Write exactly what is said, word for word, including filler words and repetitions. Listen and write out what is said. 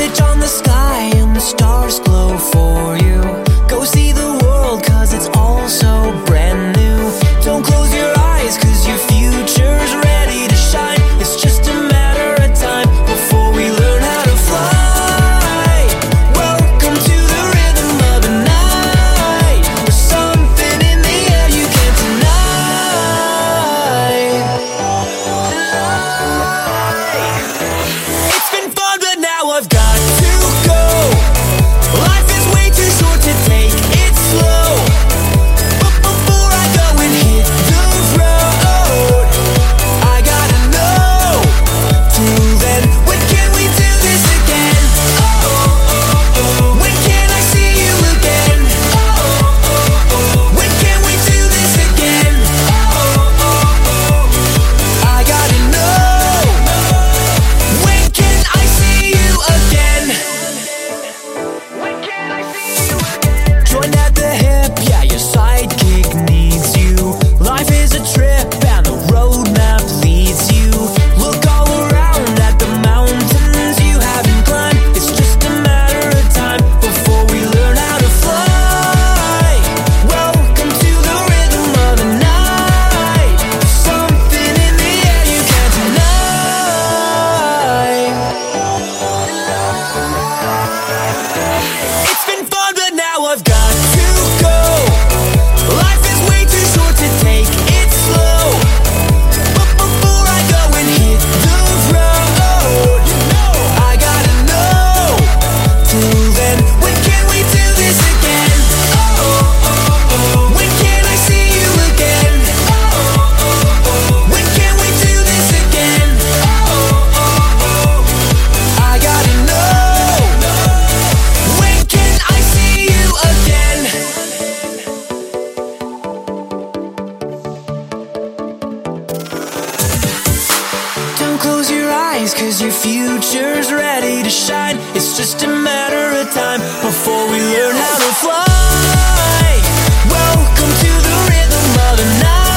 Switch on the sky and the stars glow for you. Go see the world cause it's all so brand new. Don't close your eyes cause your future's ready to shine. It's just a matter of time before we learn how to fly. Welcome to the rhythm of the night. There's something in the air you can't deny. It's been fun but now I've got to go. Life is way too short to take it slow. But before I go and hit the road, I gotta know. Till then, when can we do this again? Oh, oh, oh. When can I see you again? Oh, oh, oh. When can we do this again? Oh, oh, oh. I gotta know. When can I see you again? When can I see you again? Joined at the hip, yeah, your sidekick needs you. Life is a trip and the roadmap leads you. Look all around at the mountains you haven't climbed. It's just a matter of time before we learn how to fly. Welcome to the rhythm of the night. There's something in the air you can't deny. It's been fun but now I've got to go. Life is way too short to take it slow. But before I go and hit the road, I gotta know. Till then, when can we do this again? Oh, oh, oh. When can I see you again? Oh, oh, oh. When can we do this again? Oh, oh, oh. I gotta know. When can I see you again? Don't close your eyes cause your future's ready to shine. It's just a matter of time before we learn how to fly. Welcome to the rhythm of the night.